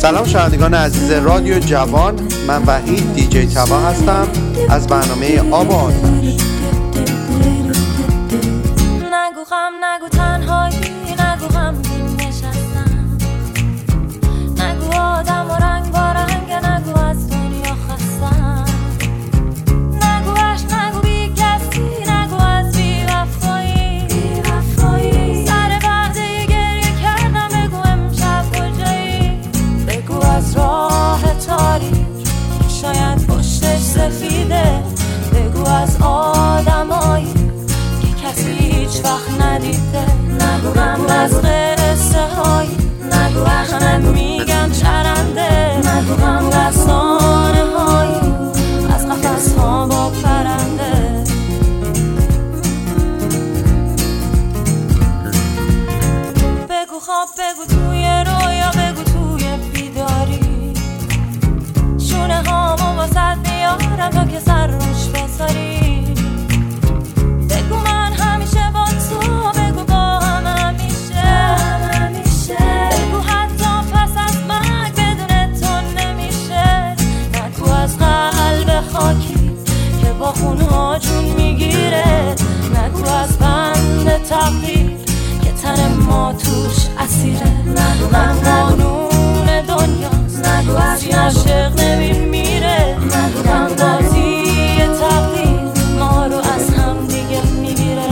سلام شنوندگان عزیز رادیو جوان، من وحید دیجی تبا هستم از برنامه آب و آتش. نگو غم، نگو تنهایی، نگو غمگین نشستم، نگو آدم و رنگ با رنگ، نگو از دنیا خستم، نگو عشق، نگو بی کسی، نگو از بی وفایی، سر وعده گریه کردم، بگو امشب کجایی، بگو از راه تاریک شاید پشتش سفیده، بگو از آدمایی کسی هیچ وقت ندیده، نگو غم از قصه هایی، نگو احمد میگن چرنده، نگو غم رسانه هایی از قفس ها با پرنده، بگو خواب، بگو توی رویا، بگو توی بیداری، شونه هامو واسد میارم تا که سر روش بذاری، با خونها جون میگیره، نگو از بند تقدیر که تن ما توش اسیره، نگو من قانون دنیاست، نگو از عاشق نمیمیره، نگو من بازی تقدیر ما رو از هم دیگه میگیره.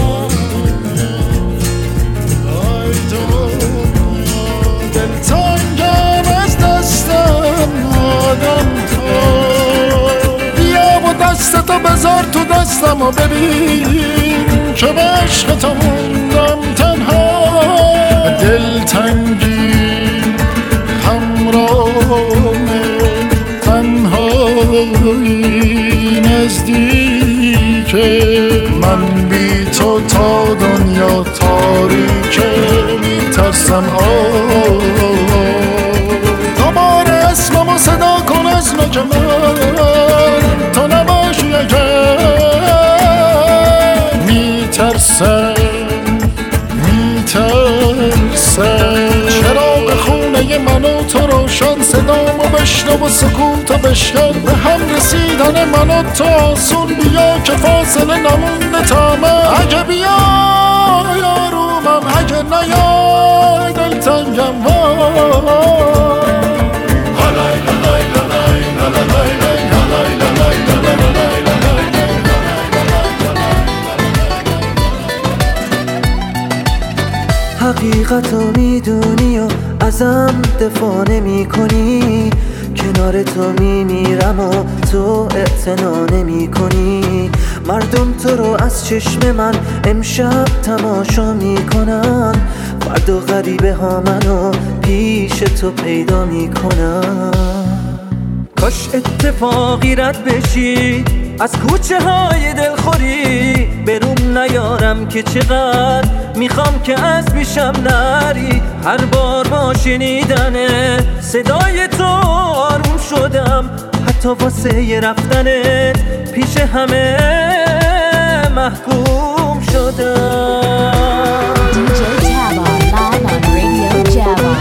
دلتنگم از دستم آدم تو، دستتو بذار تو دستم و ببین که به عشق تو موندم تنها، دلتنگی همراهه، تنهایی نزدیکه، من بی تو تا دنیا تاریکه، میترسم دوباره اسممو صدا کن از نوک من، تو نباشی اگر میترسم، چراغ خونه من و تو روشن، صدامو بشنو و سکوتو بشکن، به هم رسیدن من و تو آسون، بیا که فاصله نمونده تا من، اگه بیای آرومم، اگه نیای دلتنگم حقیقتو میدونی و ازم دفاع نمی کنی، کنار تو میمیرم و تو اعتنا نمی کنی، مردم تو رو از چشم من امشب تماشا میکنن، فردا غریبه ها منو پیش تو پیدا میکنن، کاش اتفاقی رد بشی از کوچه های دلخوری، بروم نیارم که چقدر میخوام که از پیشم نری، هر بار با شنیدن صدای تو آروم شدم، حتی واسه رفتنت پیش همه محکوم شدم. DJ Taba live on Radio Java.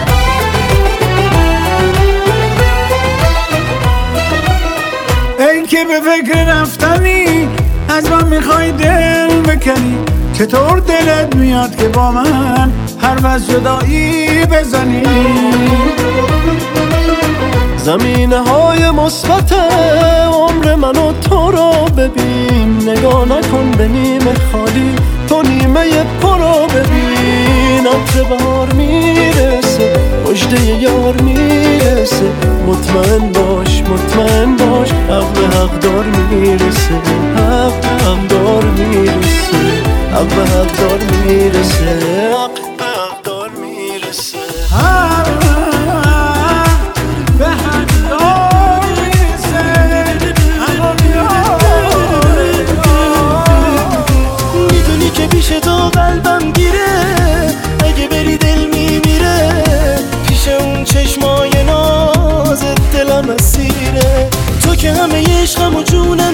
ای که به فکر رفتنی از من میخوای دل بکنی، چطور دلت میاد که با من هر وز جدایی بزنی، زمینه های مثبت عمر من و تو رو ببین، نگاه نکن به نیمه خالی، تو نیمه پر رو ببین، عطر بهار میرسه، مژده یار میرسه، مطمئن باش حق به حق دار میرسه، حق به حق دار میرسه، حق به حق دار میرسه، حق به حق دار میرسه، به حق دار میرسه، میدونی که پیش تو قلبم گیره، اگه بری دل میمیره، پیش اون چشمای نازت دلم اسیره، تو که همه عشقم و جونم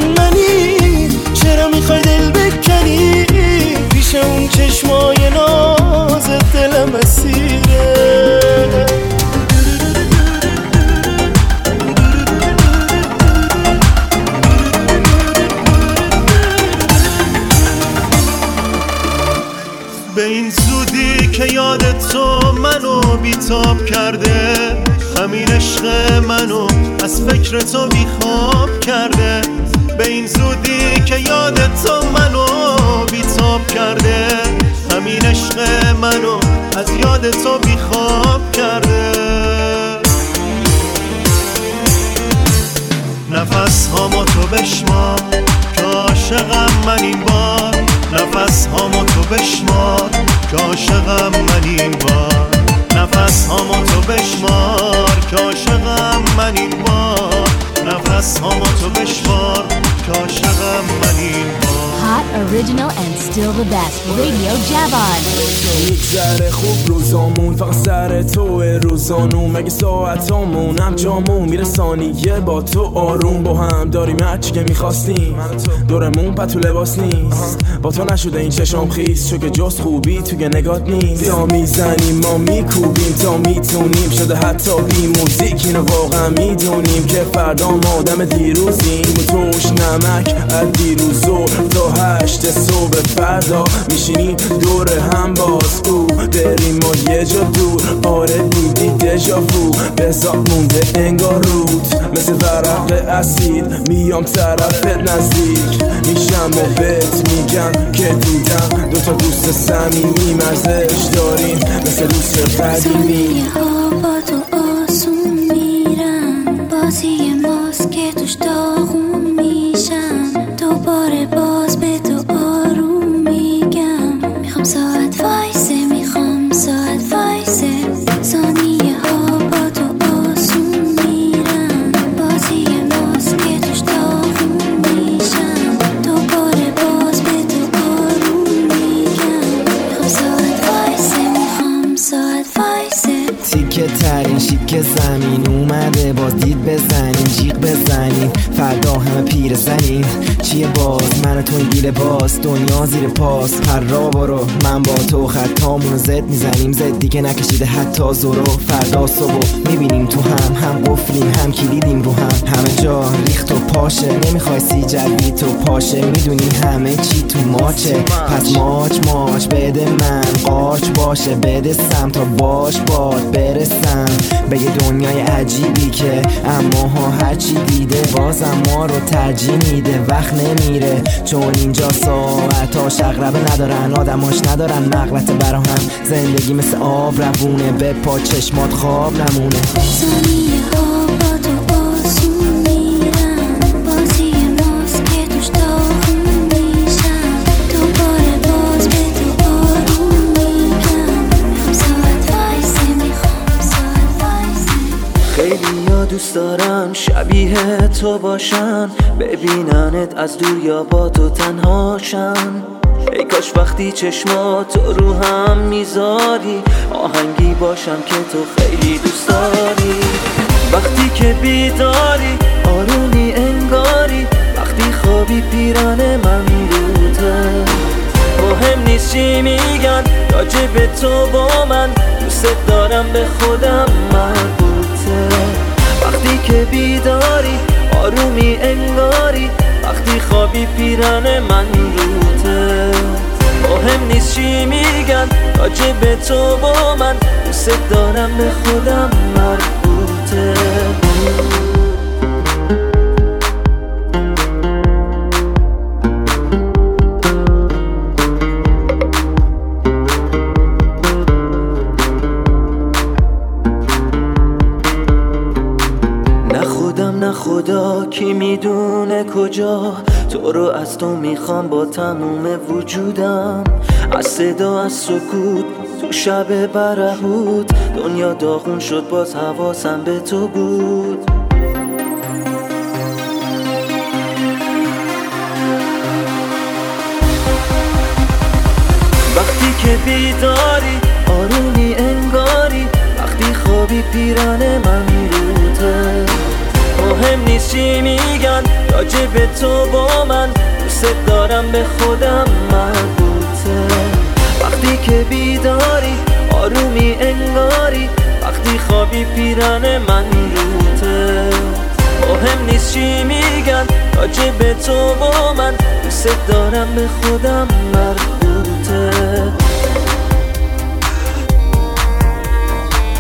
منی، چرا میخوای دل بکنی، پیش اون چشمای نازت منو بیتاب کرده، همین عشق منو از فکر تو بیخواب کرده. به این زودی که یاد تو منو بیتاب کرده، همین عشق منو از یاد تو بیخواب کرده. نفس هامو تو بشمار که عاشقم من این بار، نفس هامو تو بشمار که عاشقم من این بار، نفس هامو تو بشمار که عاشقم من این بار، نفس هامو تو بشمار که عاشقم من این بار. Hot, original and still the best. Radio Javon. میگذره خوب روزامون، فقط سر توه روزانو، مگه ساعتامون هم جامون میره ثانیه با تو آروم. با هم داریم هرچی که میخواستیم، دورمون پتو لباس نیست، با تو نشده این چشام خیز، چون که جز خوبی توی نگات نیست. تا میزنیم ما میکوبیم تا میتونیم، شده حتی بی موزیک اینو واقعا میدونیم که فردا ما آدم دیروزیم. و توش نمک از دیروز تا 8 صبح فردا میشینیم دور هم باز، او بریم ما یه جا دور. آره دیدی دژاوو بزاق مونده انگار رود، مثل ورق اسید میام طرفت نزدیک میشم و بهت میگم که دیدم دوتا دوست صمیمی مرزش داریم مثل دوست قدیمی. ها با تو آسون میرن، بازی ماست که توش داغون میشن، دوباره باز به تو آروم میگم، میخوام ساعت وایسه، میخوام ساعت وایسه. ثانیه ها با تو آسون میرن، بازی ماست که توش داغون میشن، دوباره باز به تو آروم میگم، میخوام ساعت وایسه، میخوام ساعت وایسه. تیکه ترین شیک زمین اومده، باز دید بزنیم جیغ بزنیم، فردا همه پیر زنیم. چیه باز من و تو این گیله باز، دنیا زیر پاس پر را برو، من با تو خطامونو زد میزنیم، زدی که نکشیده حتی زورو. فردا صبح میبینیم تو هم قفلیم هم کلیدیم رو همه جا ریخت و پاشه، نمیخوای سی جلبی تو پاشه، میدونی همه چی تو ماچه. پس ماچ بده من قاچ باشه، بده سم تا باش باد برسم به یه دنیای عجیبی که اما ها هرچی دیده بازم ما رو ترجیح میده. وقت نمیره چون اینجا ساعتا شقربه ندارن، آدماش ندارن مغلطه برا هم، زندگی مثل آب روونه، به پا چشمات خواب نمونه. ثانیه ها با تو آسون میرن، بازی ماست که توش داغون میشن، دوباره باز به تو آروم میگم، میخوام ساعت وایسه، میخوام ساعت وایسه. خیلی ها دوست دارم شبیه تو باشن، ببیننت از دور یا با تو تنهاشن. ای کاش وقتی چشمات رو هم میذاری آهنگی باشم که تو خیلی دوست داری. وقتی که بیداری آرومی انگاری، وقتی خوابی پیران من روته. مهم نیست چی میگن راجب تو با من، دوست دارم به خودم مربوطه. وقتی که بیداری آرومی انگاری، وقتی خوابی پیران من روته. مهم نیست چی میگن راجب تو با من، دوست دارم به خودم مربوطه. نه خدا کی میدونه کجا، تو رو از تو میخوام با تموم وجودم. از صدا از سکوت تو شب برهوت، دنیا داغون شد باز حواسم به تو بود. وقتی که بیداری آرومی انگاری، وقتی خوابی پیران من روته. مهم نیست چی میگن راجب تو با من، دوست دارم به خودم مربوطه. وقتی که بیداری آرومی انگاری، وقتی خوابی پیران من روته. مهم نیست چی میگن راجب تو با من، دوست دارم به خودم مربوطه.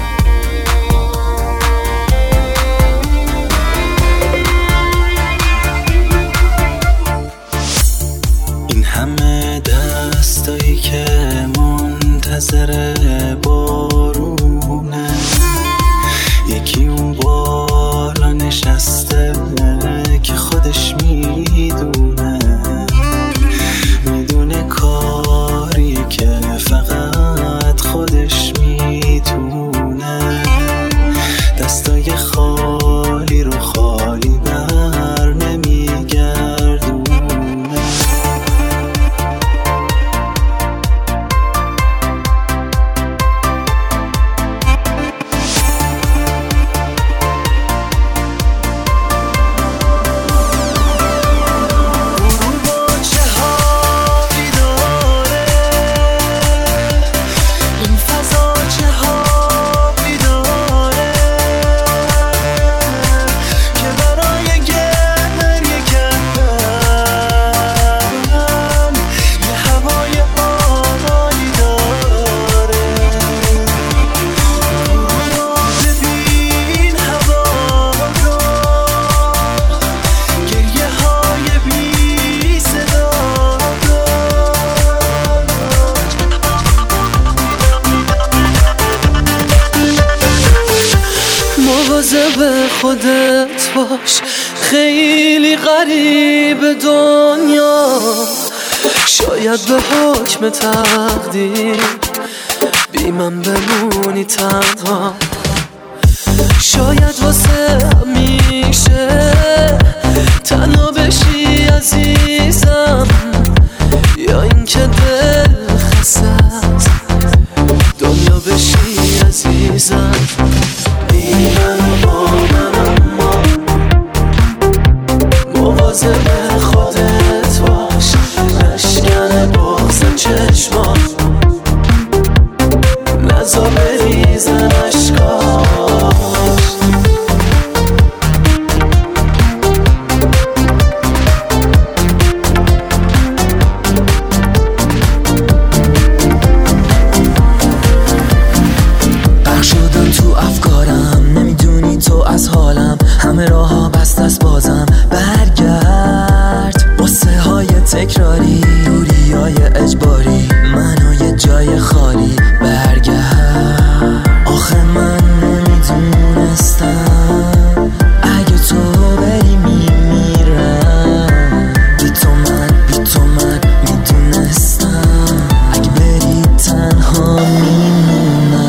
مواظب خودت باش، خیلی غریب دنیا، شاید به حکم تقدیر بی من بمونی تنها، شاید واسه همیشه تنها بشی عزیزم، یا اینکه دل خستت دنیا بشی عزیزم. بی من و با من اما مواظب خودت باش، نشکن بغض چشمان، نزا بریزن اشکاش. از حالم همه راه ها بست از بازم، برگرد قصه های تکراری، دوری های اجباری، منو یه جای خالی، برگرد. آخه من نمیدونستم اگه تو بری میمیرم، بی تو من میدونستم اگه بری تنها میمونم.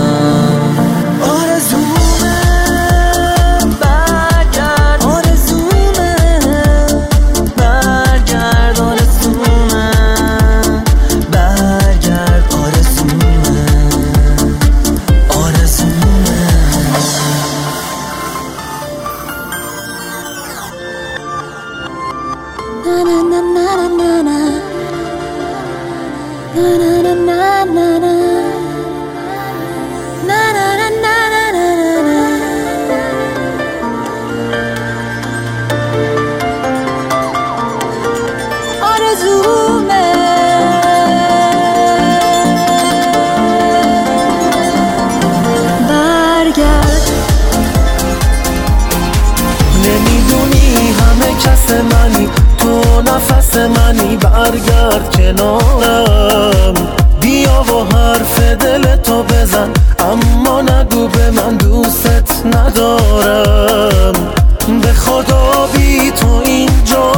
نفس منی، برگرد کنارم، بیا و حرف دل تو بزن، اما نگو به من دوست ندارم. به خدا بی تو اینجا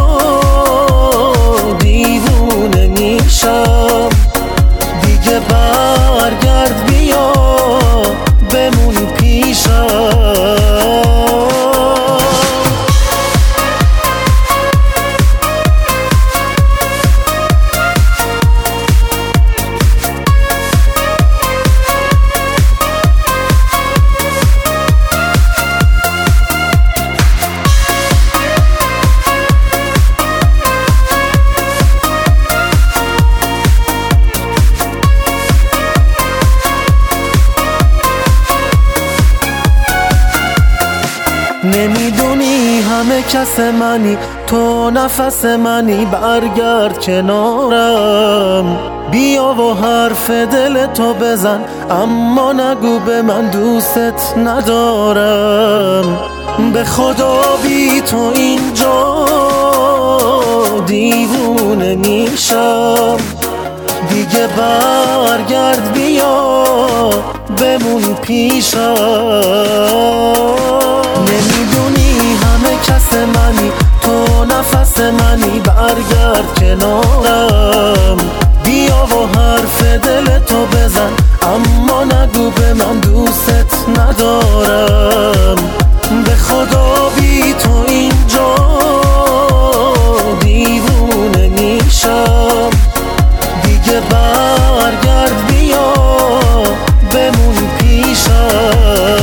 دیوونه میشم، دیگه برگرد بیا بمون پیشم. نمیدونی همه کس منی، تو نفس منی، برگرد کنارم، بیا و حرف دل تو بزن، اما نگو به من دوست ندارم. به خدا بی تو اینجا دیوونه میشم، دیگه برگرد بیا بمون پیشم. نمیدونی همه کس منی، تو نفس منی، برگرد کنارم، بیا و حرف دل تو بزن، اما نگو به من دوست ندارم. به خدا بی تو اینجا دیوونه میشم، دیگه برگرد بیا بمون پیشم.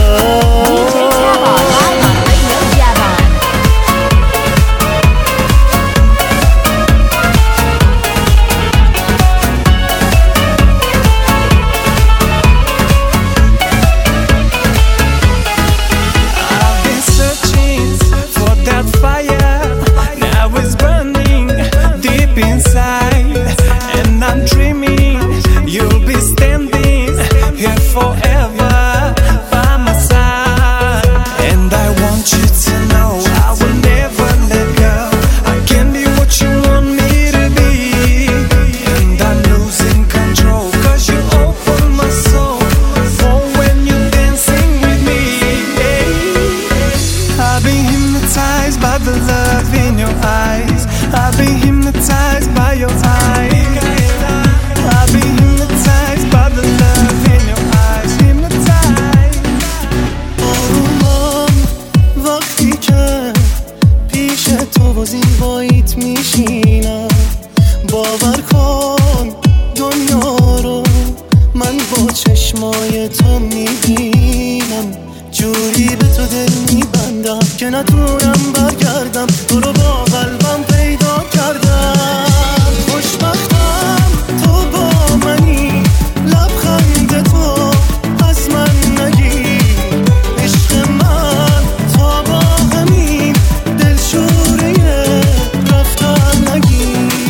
For میبینم جوری به تو دل میبندم که نتونم برگردم تو رو با قلبم پیدا کردم خوشبختم تو با منی لبخند تو از من نگی عشق من تا با همین دلشوره رفتن نگی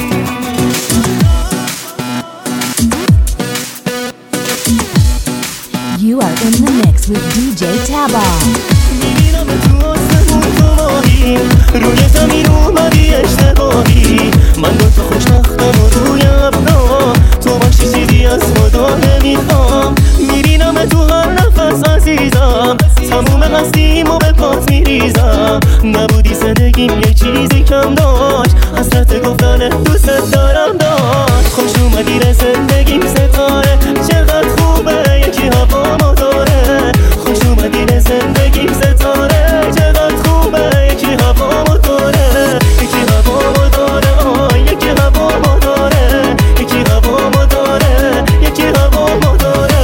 You are in the mix with DJ Taba. میبینم تو آسمون تو ماهی روی زمین اومدی اشتباهی من با تو خوشبختم و روی ابرا تو باشی چیزی از خدا نمیخوام میبینم تو هر نفس عزیزم تموم هستیم و به پات میریزم نبودی زندگیم یه چیزی کم داشت حسرت گفتن دوست دارم داشت خوش اومدی به زندگیم ستاره چقدر خوبه یکی هوا داره خوش اومدی به زندگیم ستاره چقدر خوبه یکی هوا داره یکی هوا داره یکی هوا داره یکی هوا داره یکی هوا داره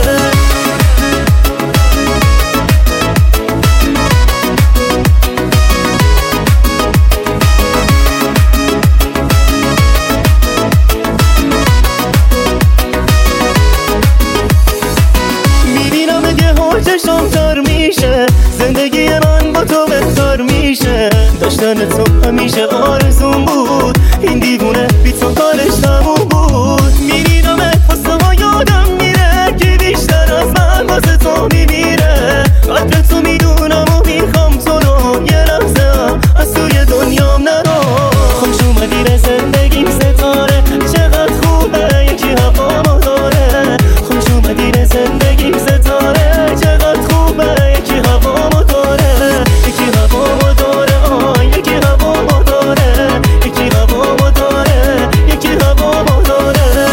چشم تر میشه زندگی من با تو بهتر میشه داشتن تو همیشه آرزون بود این دیوونه بی تو کارش تموم بود میبینم حسه ها یادم میره که بیشتر از من واسه تو میمیره قدر تو میدونم و میخوام تو رو یه لحظه هم از توی دنیام نرو خوش اومدی به زندگیم ستاره چقدر خوبه یکی هوا داره خوش اومدی به زندگیم ستاره چقدر خوبه یکی هوا داره یکی هوا داره یکی هوا داره یکی هوا داره یکی هوا داره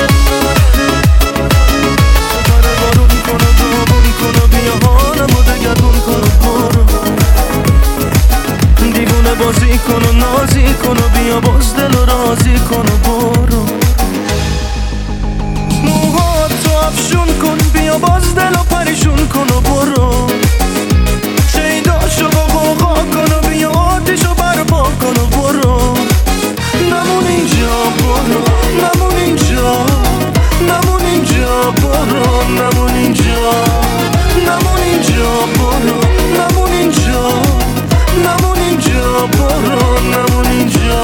ستاره بارون کنو دامون کنو بیا حالمو دگرگون کنو برو دیوونه بازی کنو نازی کنو بیا باز دل و رازی کنو برو موهاتو افشون کن بیا باز دل و پریشون کنو برو شیداشو با قوقا کنو بیا آتیشو برپا کنو برو نمون اینجا برو نمون اینجا نمون اینجا برو نمون اینجا نمون اینجا برو نمون اینجا نمون اینجا برو نمون اینجا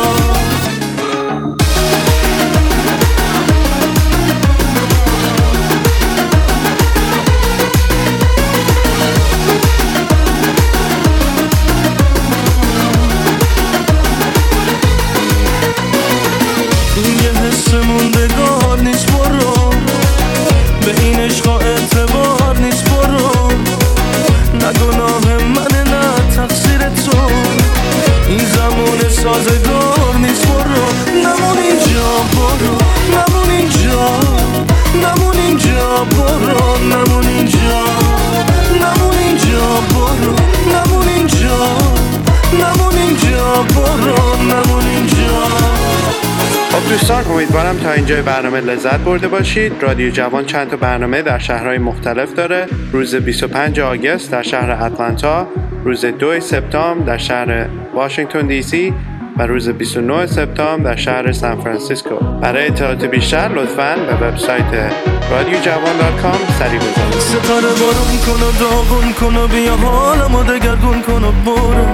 موندگار نیست برو به این عشقا اعتبار نیست برو نه گناه منه نه تقصیر تو این زمان سازگار نیست برو نمون اینجا برو نمون اینجا نمون اینجا برو نمون اینجا نمون اینجا برو نمون اینجا نمون اینجا برو نمون اینجا خب دوستان امیدوارم تا اینجای برنامه لذت برده باشید. رادیو جوان چند تا برنامه در شهرهای مختلف داره. روز 25 آگوست در شهر اتلانتا، روز 2 سپتامبر در شهر واشنگتن دی سی و روز 29 سپتامبر در شهر سان فرانسیسکو. برای اطلاعات بیشتر لطفاً به وبسایت radiojavan.com سری بزنید. ستاره بارون کنو داغون کنو بیا حالمو دگرگون کنو برو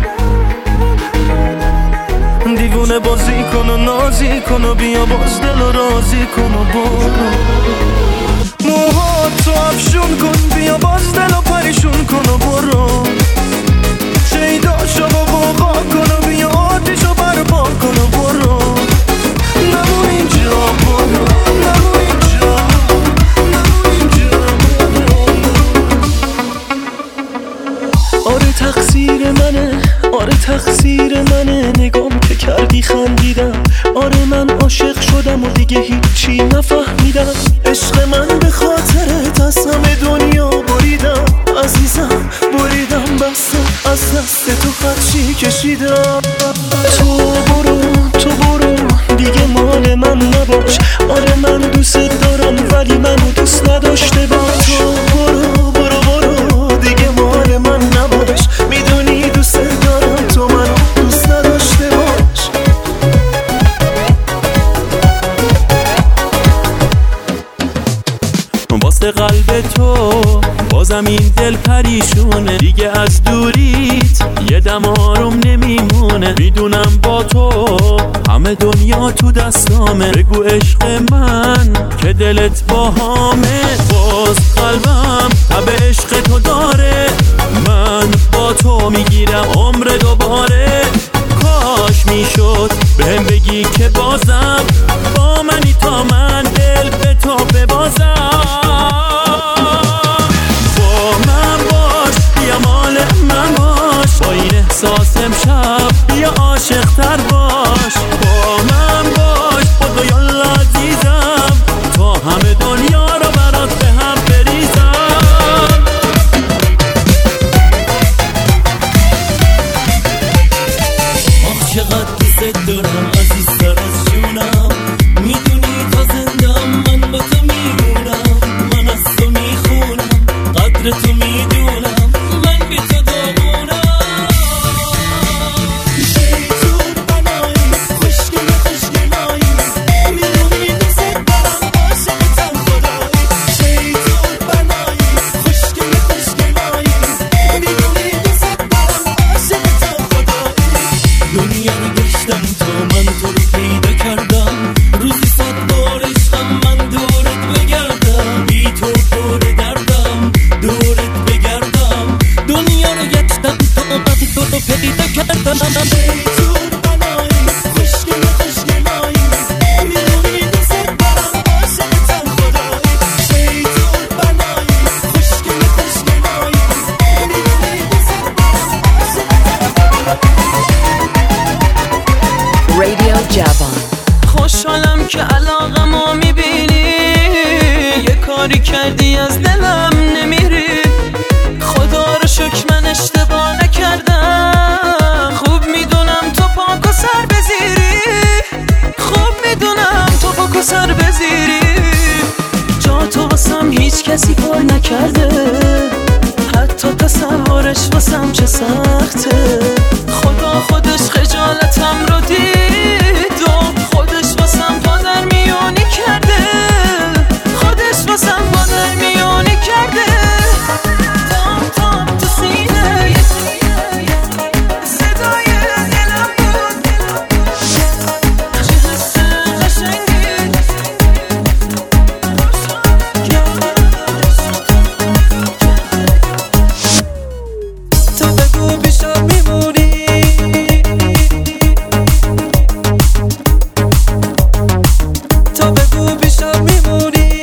دیوونه بازی کنو نازی کنو بیا باز دل و رازی کنو برو موهاتو افشون کن بیا باز دل و پریشون کنو برو شیداشو با قوقا کنو بیا آتیشو برپا کنو برو نمون اینجا برو نمون اینجا نمون اینجا برو آره تقصیر منه آره تقصیر منه نگام که کردی خندیدم آره من عاشق شدم و دیگه هیچی نفهمیدم عشق من به خاطرت از همه دنیا بریدم عزیزم بریدم بستم از دست تو خدشی کشیدم تو برو دیگه مال من نباش آره من دوست دارم ولی منو دوست نداشته باش تو برو واسم این دل پریشونه، دیگه از دوریت یه دم آروم نمیمونه. میدونم با تو همه دنیا تو دستامه، بگو عشق من که دلت باهامه. باز قلبم تب عشق تو داره، من با تو میگیرم عمر دوباره. کاش میشد بهم بگی که بازم با منی تا من دل به تو ببازم. با من باش بیا مال من باش، با این احساس امشب بیا عاشق تر باش. با من باش خدا یالا عزیزم، تا همه دنیا رو برات به هم بریزم. آخ چقدر دوست دارم عزیزتر از جونم، میدونی تا زندم من با تو میمونم. من از تو میخونم قدر تو میدونم، من بی تو داغونم. شیطون بنایی خوشگل خوشگلایی، میدونی دوست دارم عاشقتم خدایی. شیطون بنایی خوشگل خوشگلایی، میدونی دوست دارم عاشقتم خدایی. دنیا رو گشتم تا من تو رو پیدا کردم، روزی 100 بار عشقم من دورت بگردم. بی تو پر دردم دورت بگردم، دنیا رو گشتم تا من تو رو پیدا کردم. شیطون بنایی خوشگل خوشگلایی، میدونی دوست دارم عاشقتم خدایی. شیطون بنایی خوشگل خوشگلایی، میدونی دوست دارم عاشقتم خدایی. Radio Javan. خوشحالم که علاقمو میبینی، یه کاری کردی از دلم نمیری. خدا رو شکر من اشتباه نکردم، خوب میدونم تو پاک و سر بزیری. خوب میدونم تو پاک و سر بزیری. جا تو واسم هیچ کسی پر نکرده، حتی تصورش واسم چه سخته. خدا خودش خجالتم رو دید و خودش واسم پادر میونی کرده. خودش واسم پادر میونی کرده. تام تام تو سینه صدای دلم بود، چه حس قشنگی. تو بگو بیشتر میمونی، تو بگو بیشتر میمونی.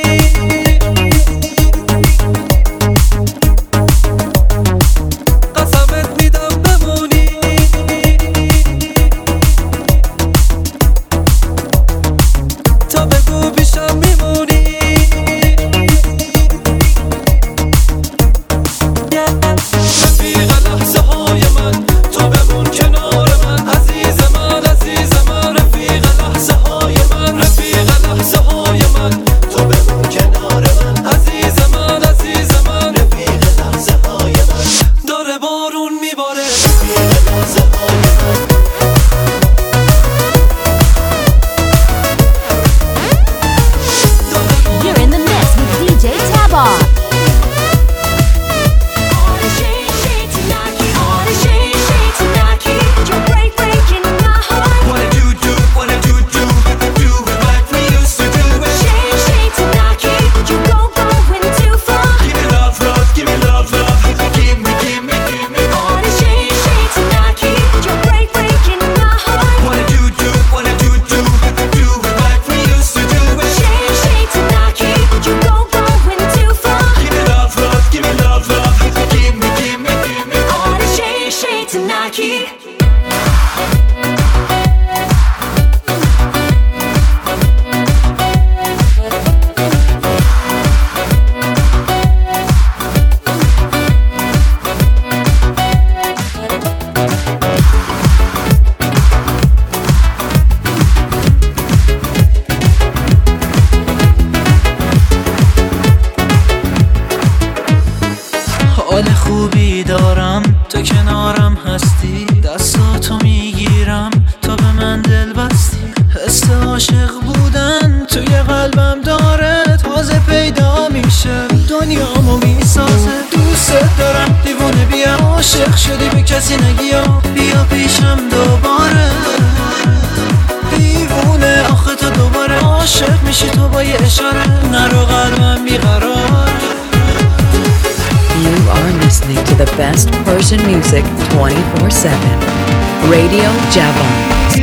قسمت میدم بمونی، تو بگو بیشتر میمونی. رفیق لحظه های من تو بمون کنار من، عزیز من عزیز من. رفیق لحظه های من، رفیق لحظه های من تو بمون کنار من، عزیز من عزیز من. رفیق لحظه های من داره بارون میباره، رفیق لحظه های من. You're in the mix with DJ Tabar. حال خوبی دارم تو کنارم هستی، دستاتو میگیرم تا به من دل بستی. حس عاشق بودن توی قلبم داره، تازه پیدا میشه دنیامو میسازه. دوست عاشق شدی به کسی نگی بیا پیشم دوباره دیوونه آخه تو دوباره عاشق میشی تو با یه اشاره نرو قلبم بیقرار. You are listening to the best Persian music 24/7. Radio Javan.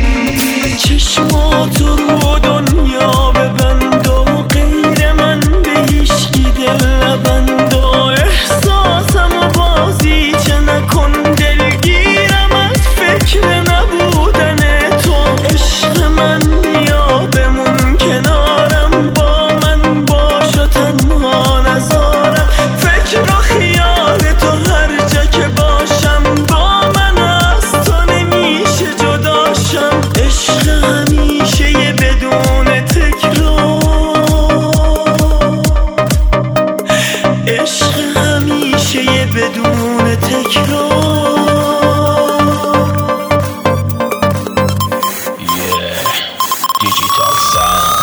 چشماتو رو دنیا ببند و غیر من به هیچکی دل نبند و احساسم و بازیچه نکن دلگیرم از فکر نبودن تو عشق من بیا بمون کنارم با من باش و تنها نذارم فکر و خیال تو هر جا که باشم با من از تو نمیشه جداشم عشق همیشه یه بدون تکرار عشق همیشه یه بدون تکرار Digital sound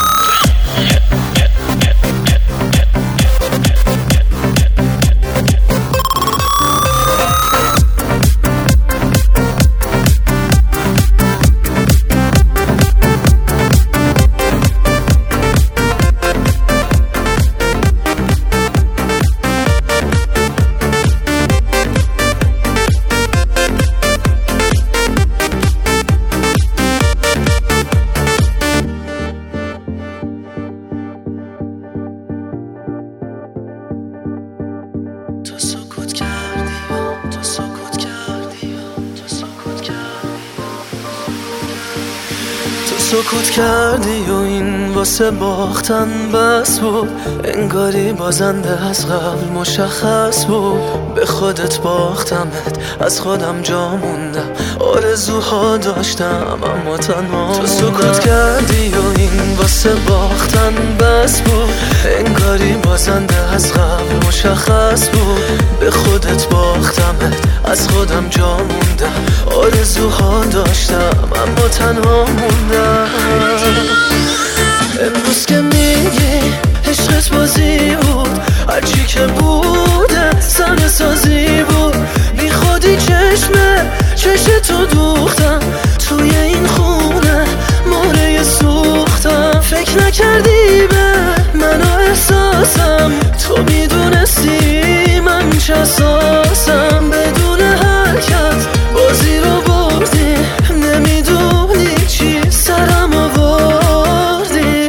سکوت کردی و این واسه باختن بس بود انگاری بازنده از قبل مشخص بود به خودت باختمت از خودم جا موندم آرزوها داشتم اما تنها تو سکوت کردی و این واسه باختن بس بود انگاری بازنده از قبل مشخص بود به خودت باختمت از خودم جا موندم آرزوها داشتم اما تنها موندم امروز که میگی عشقت بازی بود هرچی که بوده سن سازی بود بی خودی چشم تو دوختم توی این خونه مهره سوختم فکر نکردی به من و احساسم تو میدونستی من چه اساسم بدون حرکت بازی رو بردی نمیدونی چی سرم آوردی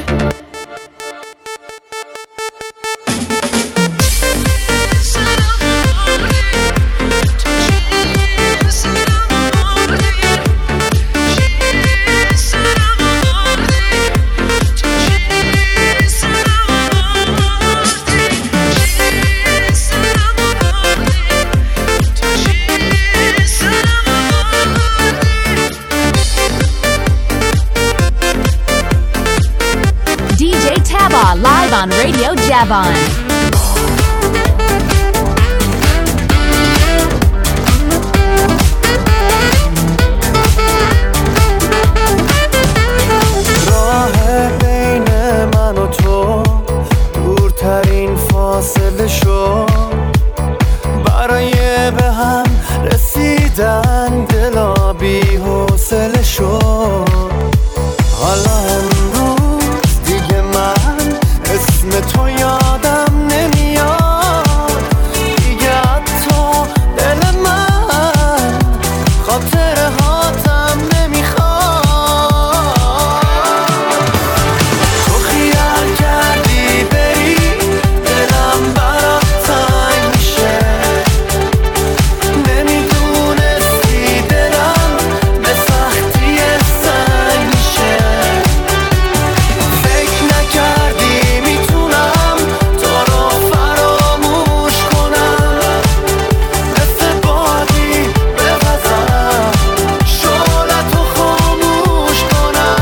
Live on Radio Javan. راه بین من و تو دورترین فاصله شد برای به هم رسیدن دلا بی حوصله شد حالا امروز دیگه من اسم تو یادم نمیاد دیگه حتی دل من خاطره هاتم نمیخواد تو خیال کردی بری دلم برات تنگ میشه نمیدونستی دلم به سختی سنگ میشه فکر نکردی میتونم تو رو فراموش کنم مثل بادی بپزنم شعلتو خاموش کنم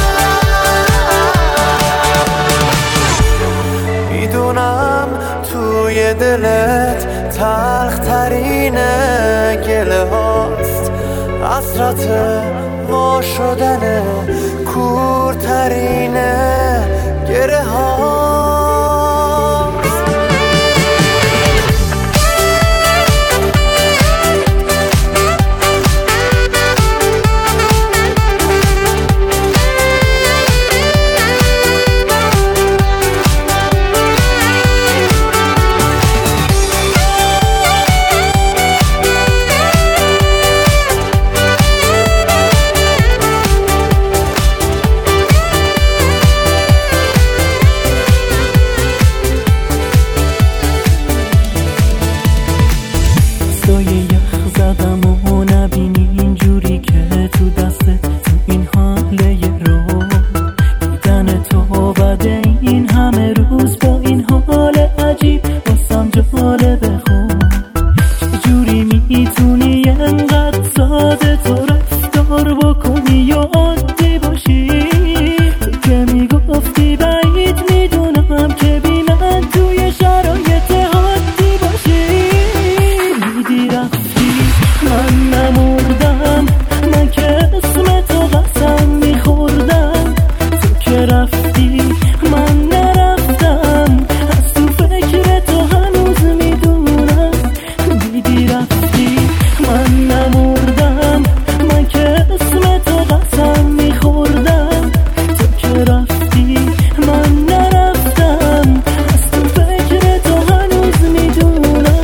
میدونم توی دلت تلخ ترینه گله هاست حسرت وا شدن کورترینه گره هاست رفتی من نمردم، من که اسم تو قسم میخوردم. تو که رفتی من نرفتم، از تو فکر تو هنوز میدونم.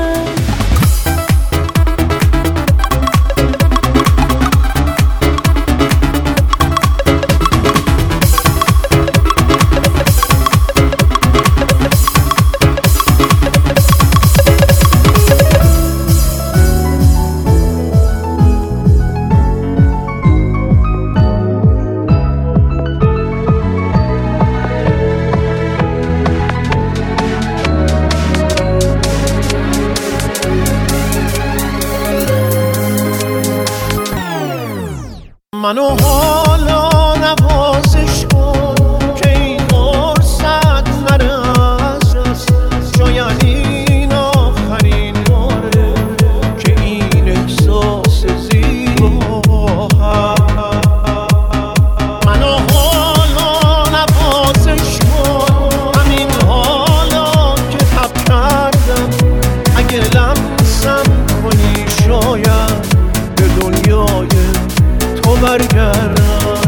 منو حالا نوازش کن که این فرصت نره از دست. شاید این آخرین باره که این احساس زیبا هست. منو حالا نوازش کن، همین حالا که تب کردم. اگه لمسم کنی شاید به دنیای تو برگردم.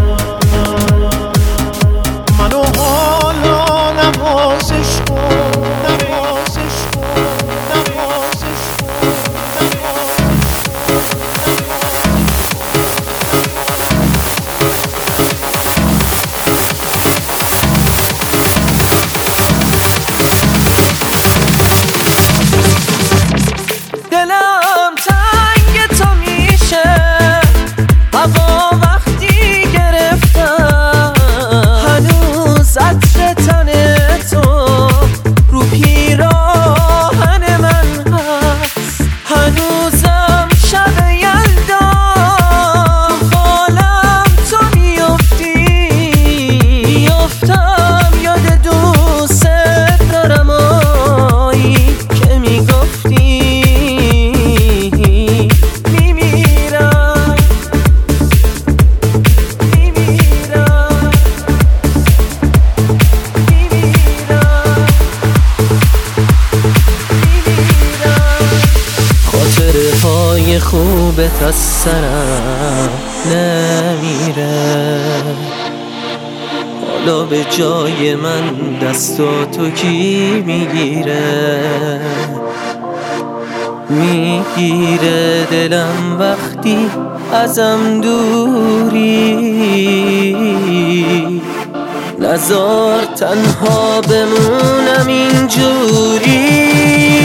منو حالا نوازش کن، نوازش کن، نوازش دلم تنگ تو میشه، هوا وقتی گرفتم. هنوز عطر تن تو رو پیراهن من هست. هنوزم شب یلدا حالم تو میافتم. یاد دوست دارم آیی که میگفتی خوبت از سرم نمیره. حالا به جای من دستاتو کی میگیره؟ میگیره دلم وقتی ازم دوری. نذار تنها بمونم اینجوری.